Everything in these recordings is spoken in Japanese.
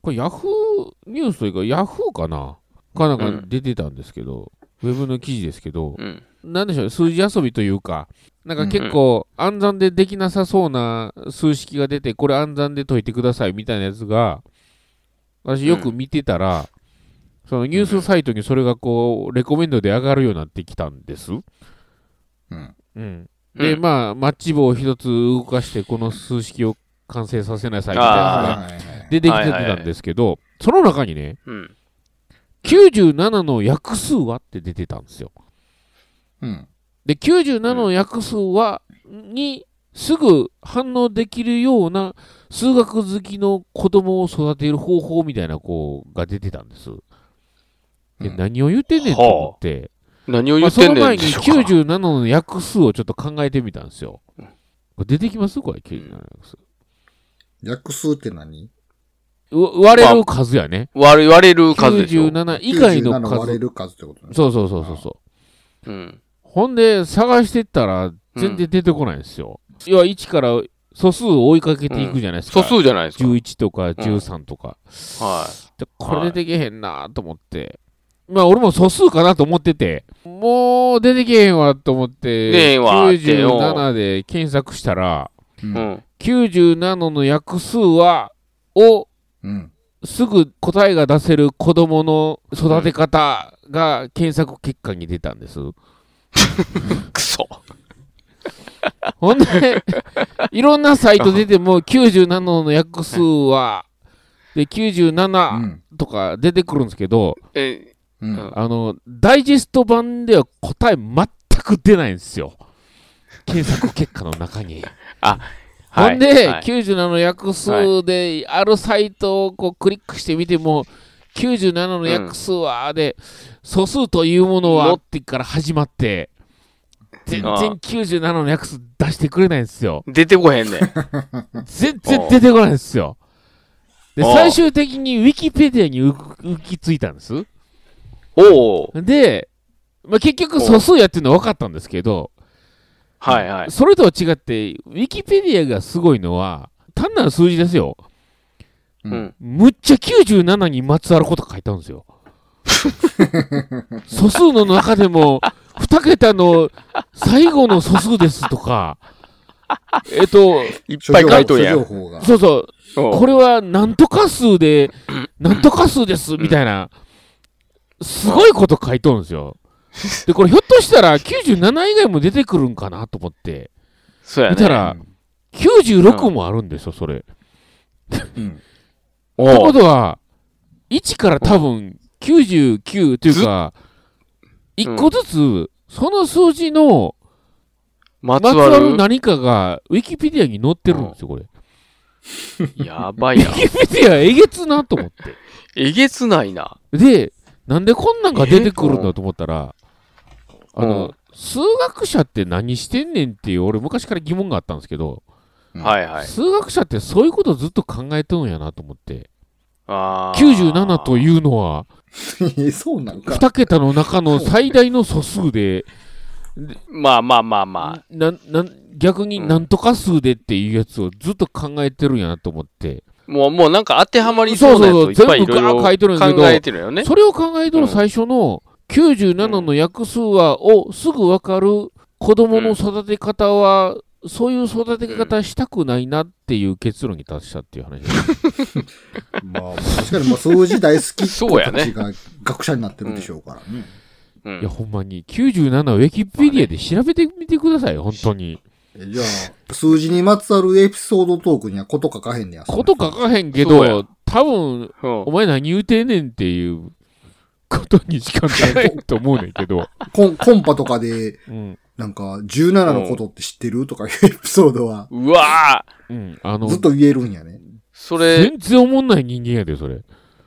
これヤフーニュースというかヤフーかななんか出てたんですけど、ウェブの記事ですけど、なんでしょう、数字遊びというか、なんか結構暗算でできなさそうな数式が出て、これ暗算で解いてくださいみたいなやつが、私よく見てたら、そのニュースサイトにそれがこう、レコメンドで上がるようになってきたんです。で、まあ、マッチ棒を一つ動かして、この数式を完成させなさいみたいなのが出てきてたんですけど、その中にね、97の約数はって出てたんですよ。で、97の約数はにすぐ反応できるような数学好きの子供を育てる方法みたいな子が出てたんです。で、何を言ってんねんと思って、 何を言ってんねんでしょうか。 その前に97の約数をちょっと考えてみたんですよ。これ出てきますこれ、97の約数。 約数って何？ 割れる数やね。 割れる数でしょ。 97以外の数。 割れる数ってことね。 そう。ほんで、探してったら全然出てこないんですよ。要は1から素数を追いかけていくじゃないですか。 素数じゃないですか。 11とか13とか。でこれ出てけへんなと思って。まあ俺も素数かなと思ってて、もう出てけへんわと思って、97で検索したら、97の約数は、すぐ答えが出せる子供の育て方が検索結果に出たんです。 くそ。 ほんで、いろんなサイト出ても97の約数は、で、97とか出てくるんですけど、ダイジェスト版では答え全く出ないんですよ。検索結果の中に。ほんで、97の約数で、あるサイトをこうクリックしてみても、97の約数は、で、素数というものはってから始まって、全然97の約数出してくれないんですよ。 出てこへんねん。 全然出てこないんですよ。で、最終的にウィキペディアに浮きついたんです。で、まあ、結局素数やってるのは分かったんですけど、それとは違って、ウィキペディアがすごいのは、単なる数字ですよ。むっちゃ97にまつわること書いてあるんですよ。素数の中でも、2桁の最後の素数ですとか、 いっぱい書いとるやん。 そうそう。これはなんとか数で、なんとか数ですみたいな、すごいこと書いとるんですよ。で、これひょっとしたら97以外も出てくるんかなと思って、見たら、96もあるんですよ、それ。ってことは、1から多分99というか、1個ずつ、その数字のまつわる何かがウィキペディアに載ってるんですよ、これ。 やばいな。 ウィキペディアえげつなと思って。 えげつないな。 で、なんでこんなんが出てくるんだと思ったら、数学者って何してんねんっていう、俺昔から疑問があったんですけど、数学者ってそういうことをずっと考えてるんやなと思って、97というのは、 そうなんか。 2桁の中の最大の素数で、 まあ。 逆になんとか数でっていうやつをずっと考えてるんやなと思って。 もうなんか当てはまりそうなやつをいっぱいいろいろ考えてるよね。 それを考えてる最初の97の約数はをすぐ分かる子供の育て方は、そういう育て方したくないなっていう結論に達したっていう話です。 まあ確かにまあ数字大好き子たちが学者になってるでしょうからね。 いやほんまに97ウィキペディアで調べてみてください、本当に。 じゃあ数字にまつわるエピソードトークにはこと書かへんねや。 こと書かへんけど、多分お前何言うてんねんっていうことにしかないと思うねんけど。 コンパとかで、なんか17のことって知ってるとかいうエピソードは、 うわー、ずっと言えるんやね。 それ全然おもんない人間やでそれ。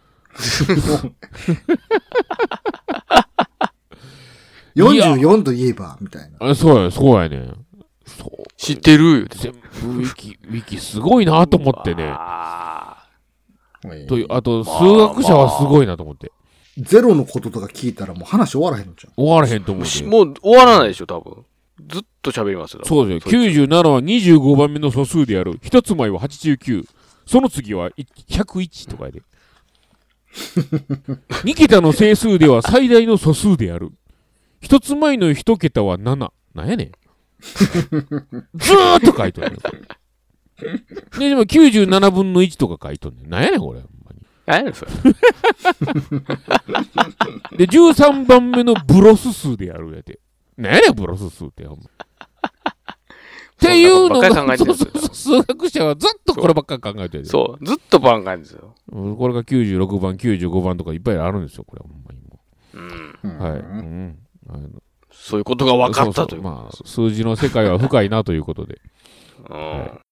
44といえばみたいな。 そうやね。 知ってる全部ウィキすごいなと思ってね。あと数学者はすごいなと思って。 ゼロのこととか聞いたらもう話終わらへんのじゃん。 終わらへんと思う。 もう終わらないでしょ多分。ずっと喋りますよ。 そうですよ。97は25番目の素数である。一つ前は89。その次は101とかで。 2桁の整数では最大の素数である。一つ前の1桁は7。なんやねん。ずーっと書いとるねん。でも97分の1とか書いとんねん。なんやねん、これ。 何やねん、それ。 で、13番目のブロス数でやるやて。なんやねん、ブロス数って。ほんまっていうのが、数学者はずっとこればっかり考えてる。 そう、ずっと考えてるんですよ。 これが96番、95番とかいっぱいあるんですよ、これほんまにもう。はい。 そういうことが分かったという。 まあ、数字の世界は深いなということで。 は